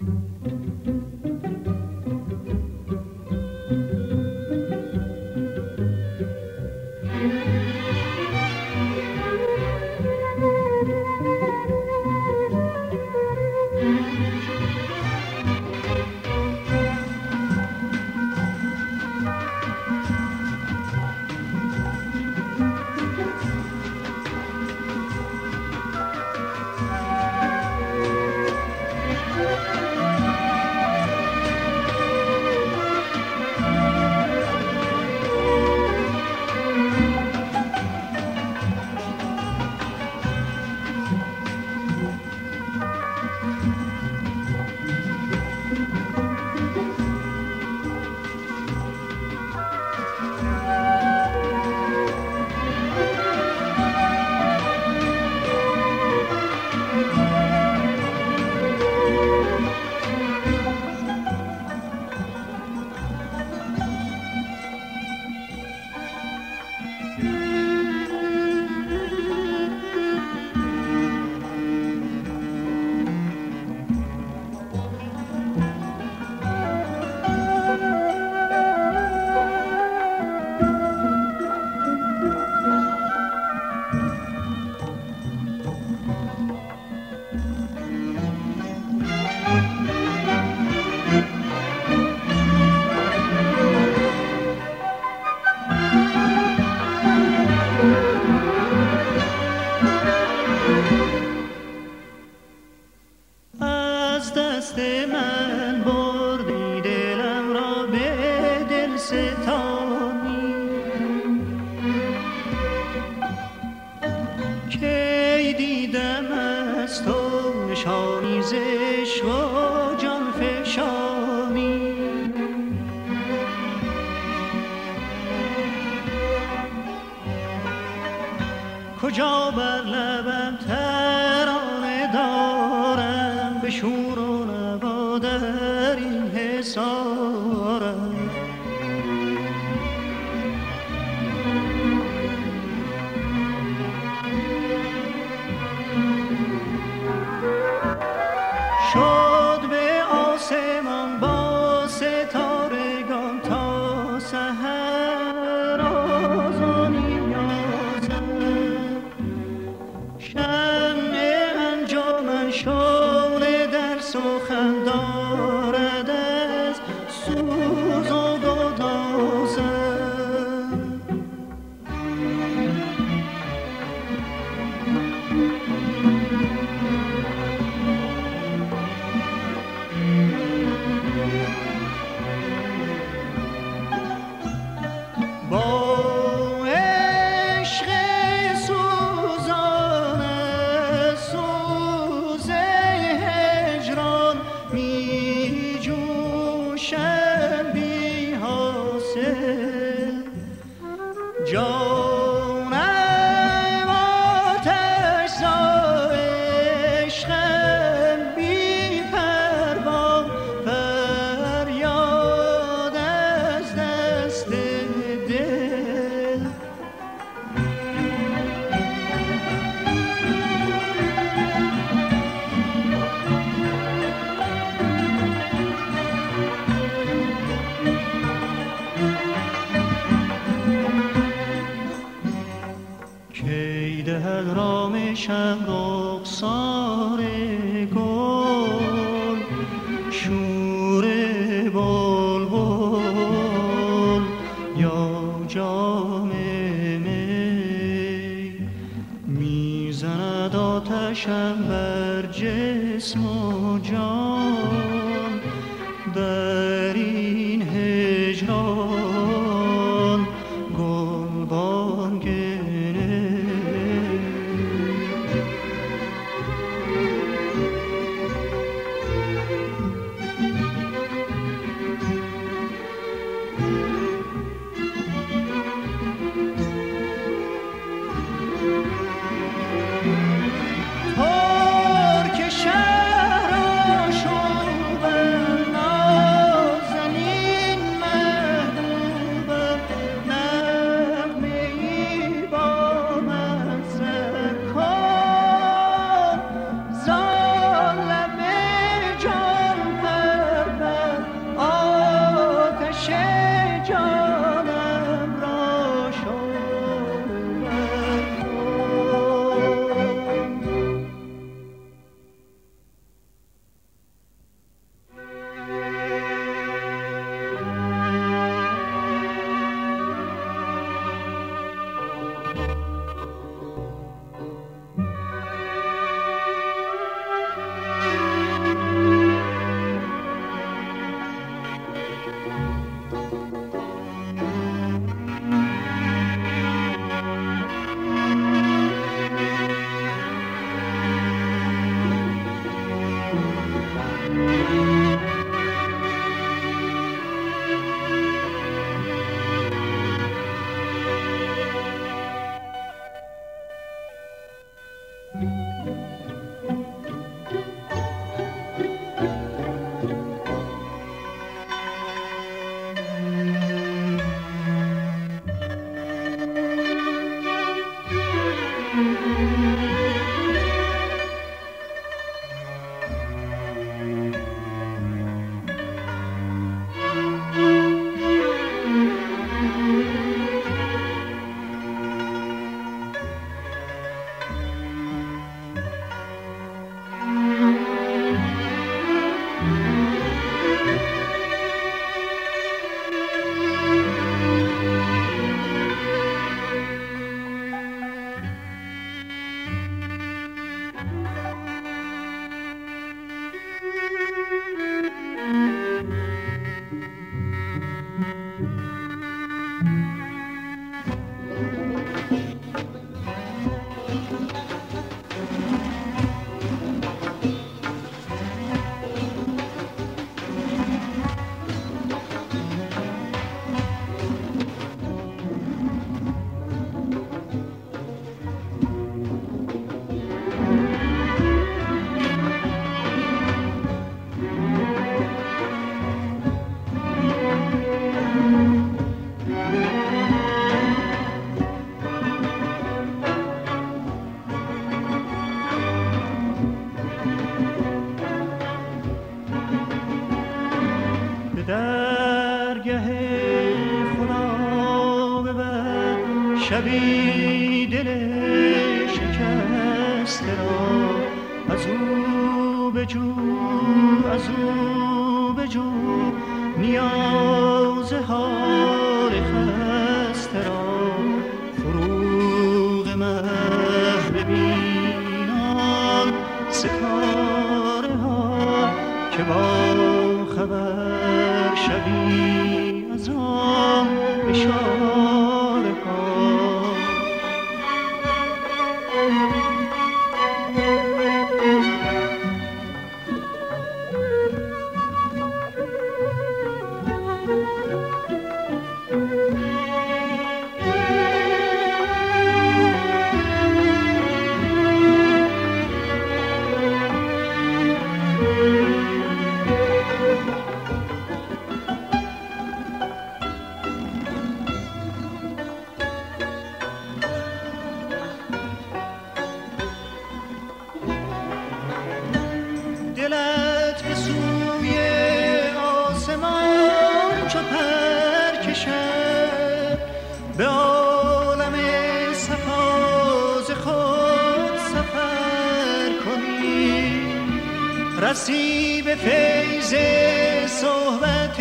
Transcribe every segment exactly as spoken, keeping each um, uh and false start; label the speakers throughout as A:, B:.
A: کجا بر لبم ترانه دارم، به شور و نوا در این حصارم. شد به آسمان با ستارگان تا سحر آذانی یازم. شمع انجمن شعله در سخن دارد از سوز و گدازم. شم رخسار گل، شور بلبل یا جام می، میزند آتشم بر جسم و جان در این هجران گلبانگ.
B: ترک شهر آشوب نام
A: شبی دل شکسته را از او بجو از او بجو نیاز حال خسته را فروغ مه ببینان ستاره ها که با خبر شوی از آن اشاره ها. دلت به سوی آسمان چو پر کشد به عالم صفا ز خود سفر کنی رسی به فیض صحبت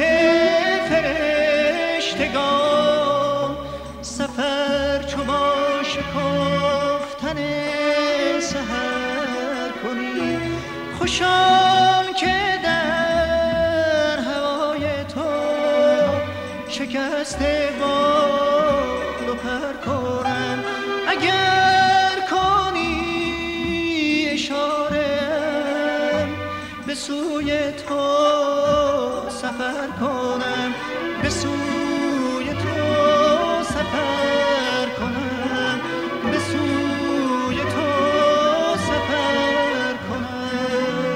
A: فرشتگان سفر چو با شکفتن سحر کنی. خوشان که در هوای تو شکسته بال و پر کنم اگر کنی اشاره به سوی تو سفر کنم به سوی تو سفر کنم به سوی تو سفر کنم.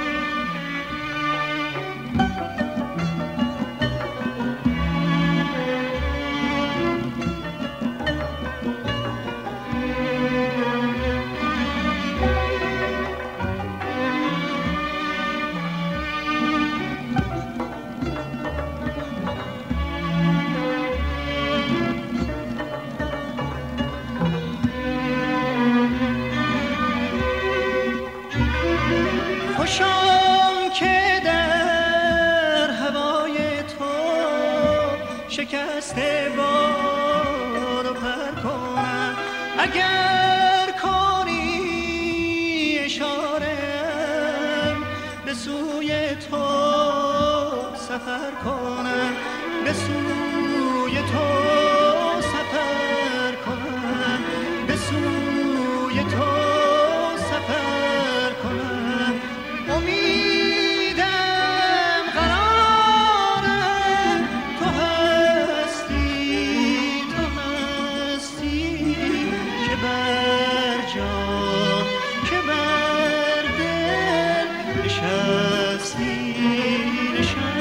A: خوشم که در هوای تو شکسته بال و پر کنم اگر کنی اشاره به سوی تو سفر کنم به سوی تو سفر کنم به سوی تو سفر کنم. امیدم قرارم تو هستی تو هستی که بر جان که بر دل نشستی نشستی.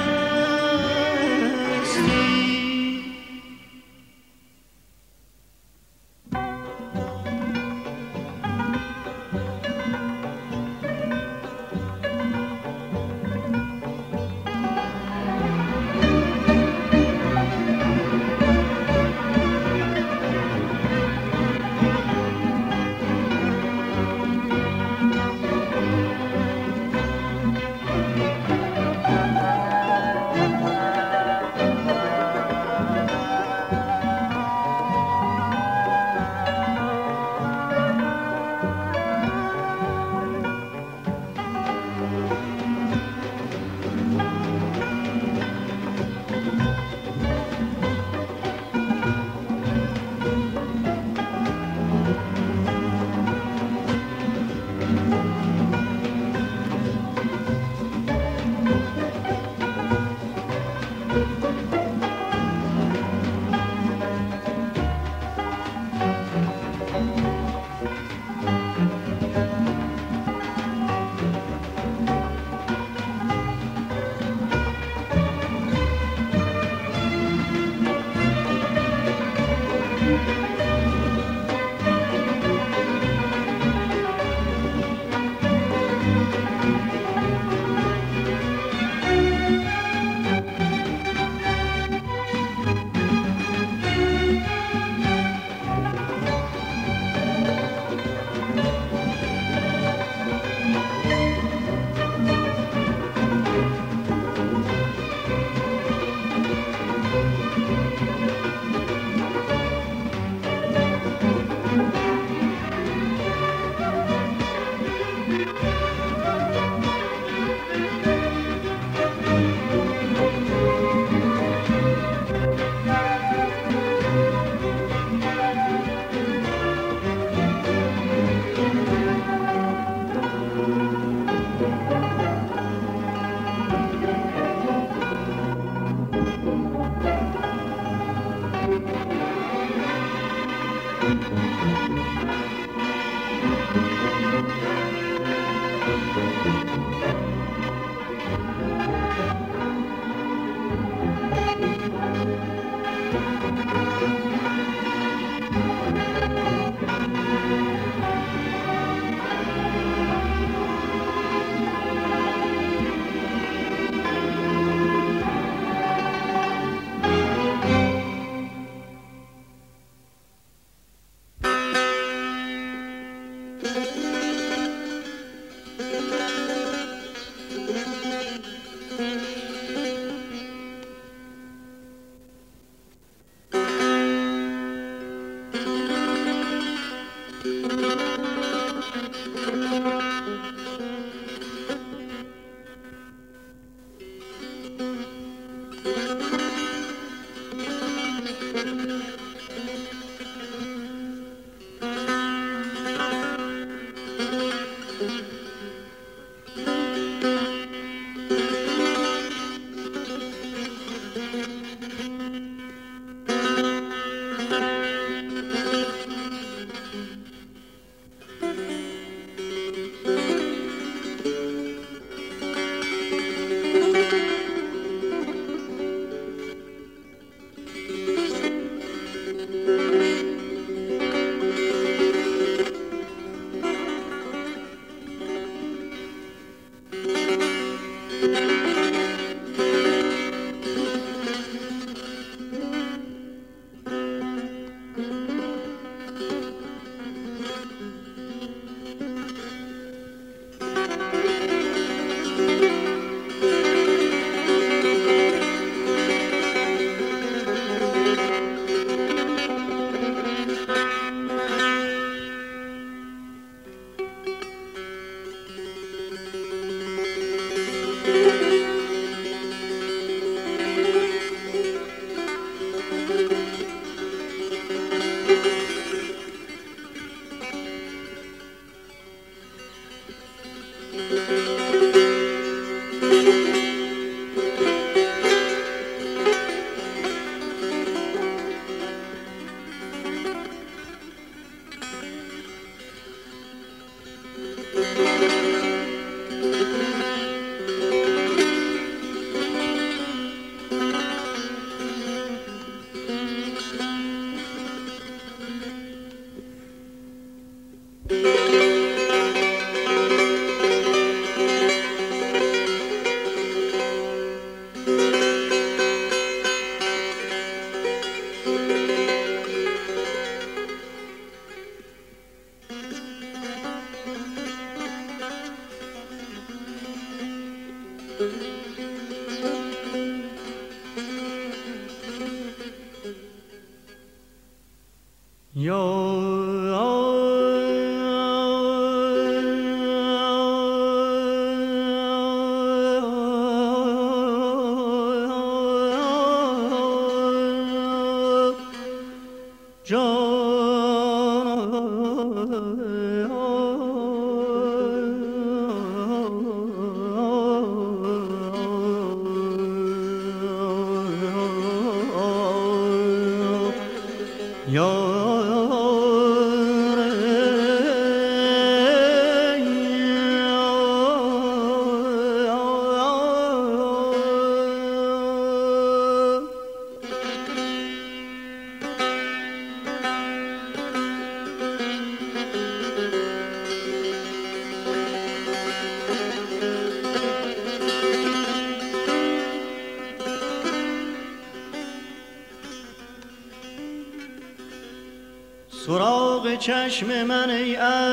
A: سراغ چشم من ای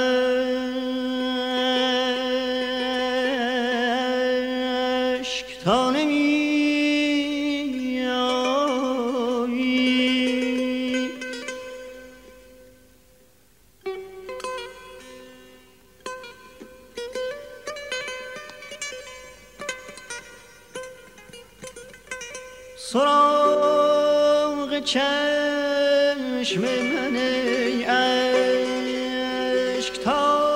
A: اشک تا نمی آیی، سراغ چشم من ای اشک تا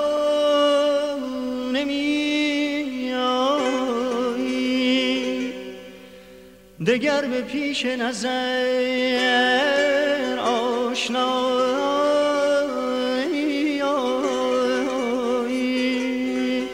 A: نمی آیی، دگر به پیش نظر آشنا نمی آیی.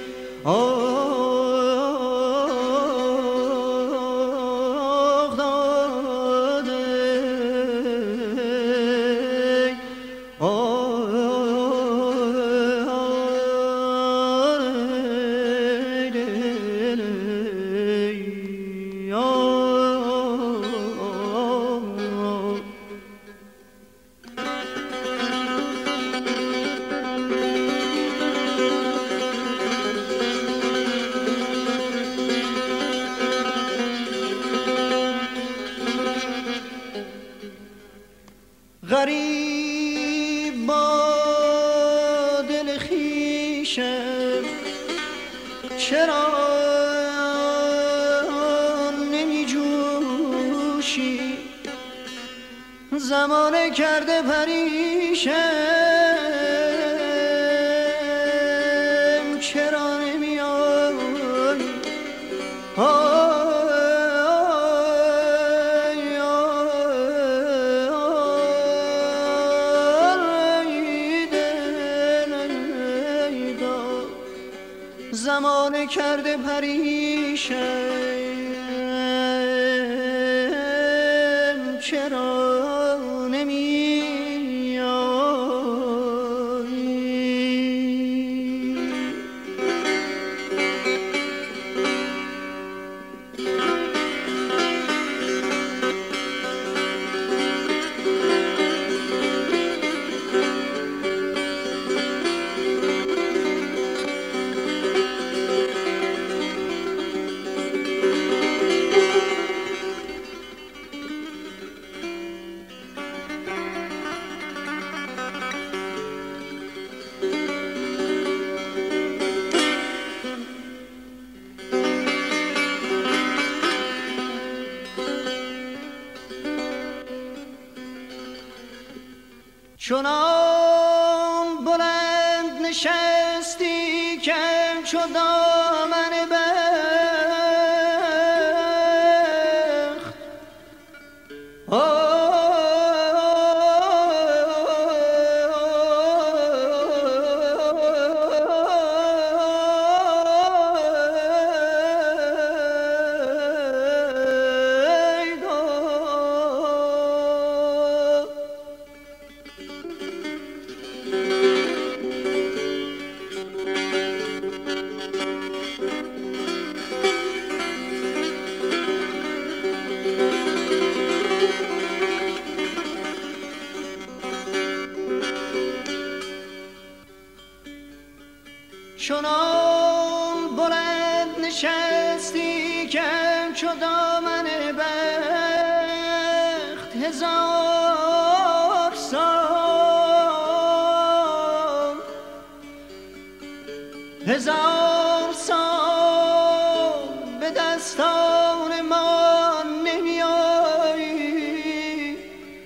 A: غریب با دل خویشم چرا نمی جوشی، زمانه کرده پریشم چرا نمی آیی. زمانه کرده پریشم چرا نمی آیی. چنان بلند نشستی که همچو دامن بخت، چنان بلند نشستی که چو دامن بخت هزار سال هزار سال به دستان ما نمی آیی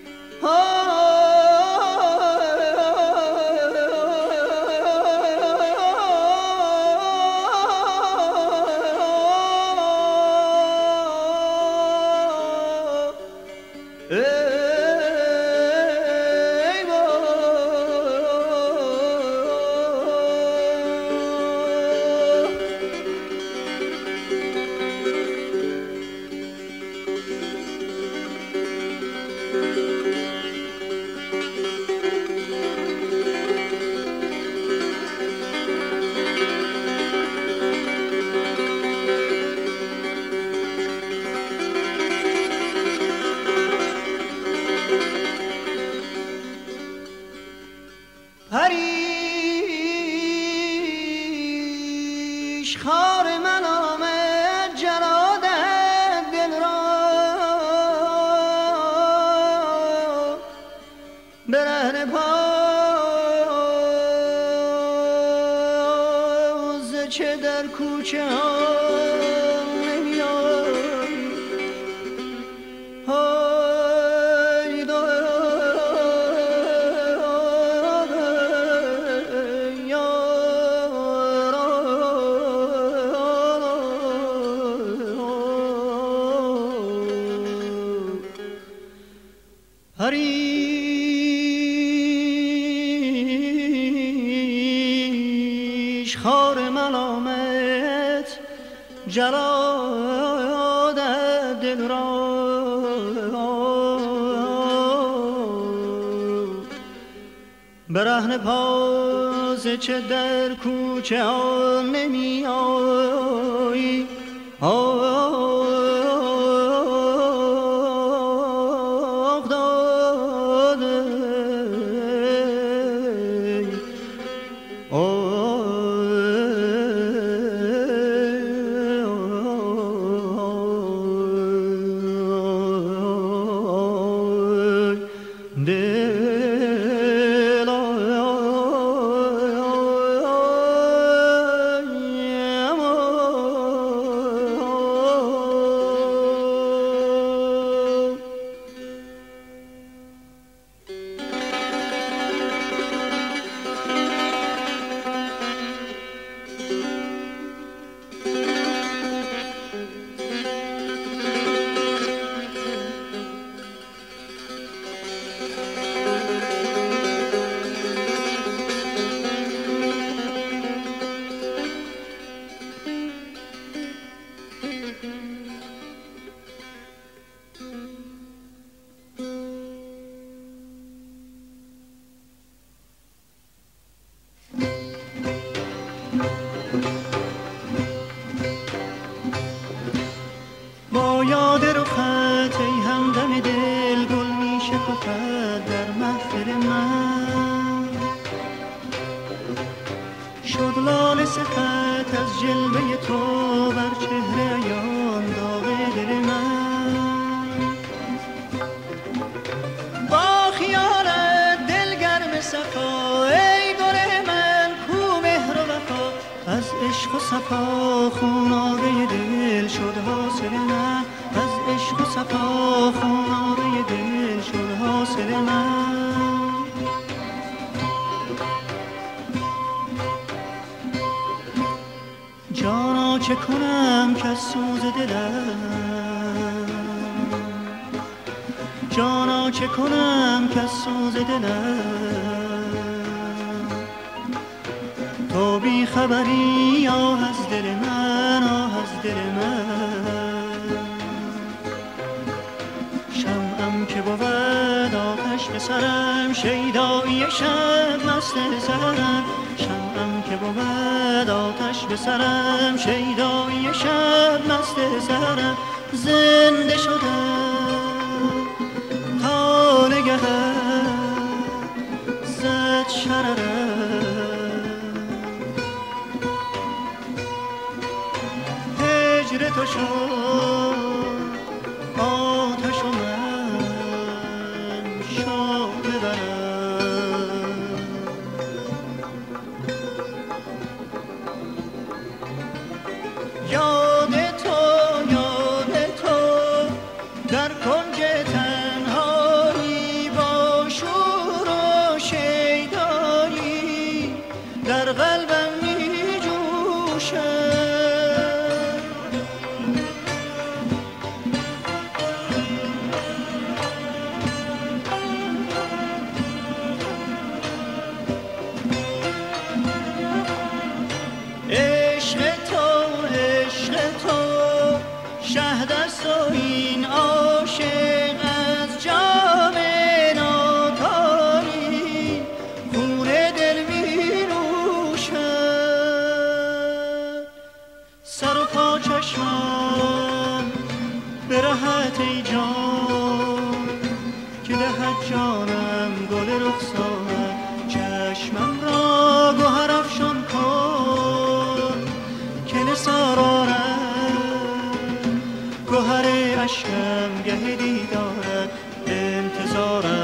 A: پریش خار من آمد جراد دل را برهنه پاز چه در کوچه ها نمی آیی پریش خار ملامت جراد دل را برهنه پاز چه در کوچه ها نمی آیی با یاد رخت ای همدم دل گل می شکفد در محفل من شد لاله سخت از جلوه تو بر چهره عیان داغ دل من با خیالت دل گرم صفا ای گل من کو مهر و وفا از عشق و صفا خونابه دل شد حاصل من از عشق و صفا خونابه دل شد حاصل من جانا چه کنم که از سوز دلم جانا چه کنم که از سوز دلم تو بی خبری آه از دل من آه از دل من شمعم که بود آتش به سرم شیدایی شب مست سرم شمعم که بود آتش به سرم شیدایی شب مست سرم زنده شدم تا نگهم زد شررم هجر تو شد شهد است و این عاشق از جام ناکاری خون دل می نوشد. سر و پا چشمم به راحت ای جان که دهد جانم گل رخسار، چشمم را گوهر افشان کن که نثار آرد گوهر اشکم گه دیدارت انتظارم.